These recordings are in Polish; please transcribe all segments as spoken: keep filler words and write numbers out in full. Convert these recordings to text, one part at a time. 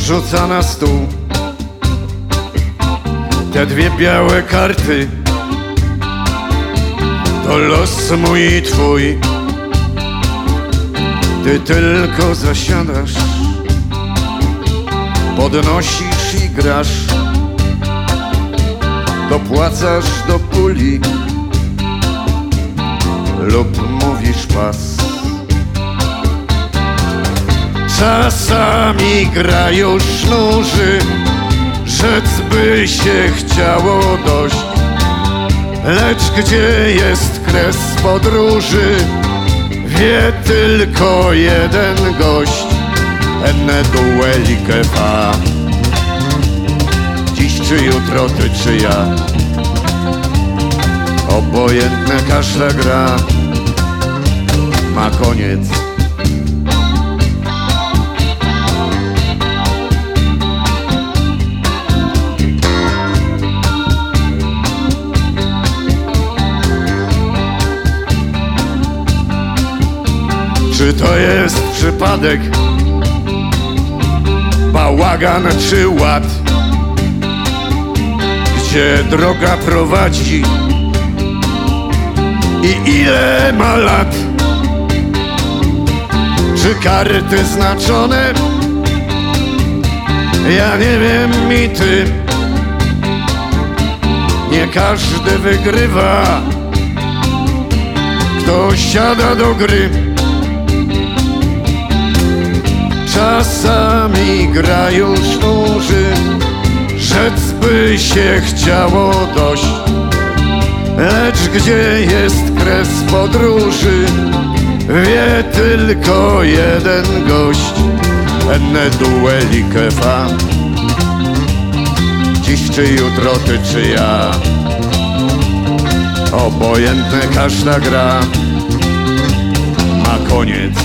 rzuca na stół te dwie białe karty. To los mój i twój. Ty tylko zasiadasz, podnosisz i grasz, dopłacasz do puli lub mówisz pas. Czasami gra już nuży, rzec by się chciało dość. Lecz gdzie jest kres podróży, wie tylko jeden gość. Enne dueli che fa. Dziś czy jutro, ty czy ja, obojętne, każda gra ma koniec. Czy to jest przypadek, bałagan czy ład? Gdzie droga prowadzi i ile ma lat? Czy karty znaczone? Ja nie wiem i ty. Nie każdy wygrywa, kto siada do gry. Czasami gra już nuży, rzec by się chciało dość. Lecz gdzie jest kres podróży, wie tylko jeden gość. Enne dueli che fa. Dziś czy jutro, ty czy ja, obojętne, każda gra ma koniec.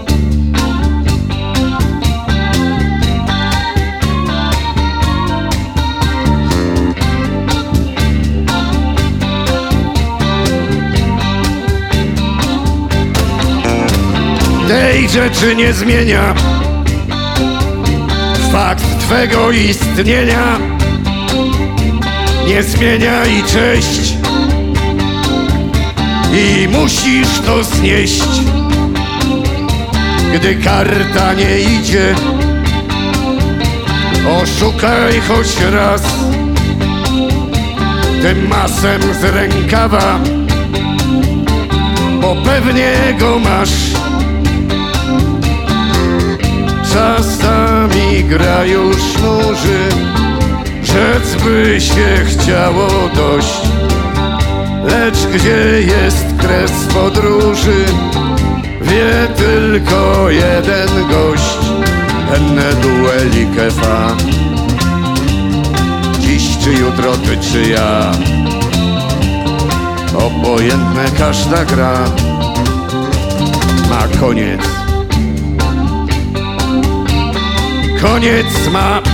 Tej rzeczy nie zmienia fakt twego istnienia. Nie zmienia i cześć, i musisz to znieść. Gdy karta nie idzie, oszukaj choć raz tym masem z rękawa, bo pewnie go masz. Czasami gra już nuży, rzec by się chciało dość. Lecz gdzie jest kres podróży, wie tylko jeden gość. Enne dueli che fa. Dziś czy jutro, ty czy ja, obojętne, każda gra ma koniec. Koniec ma.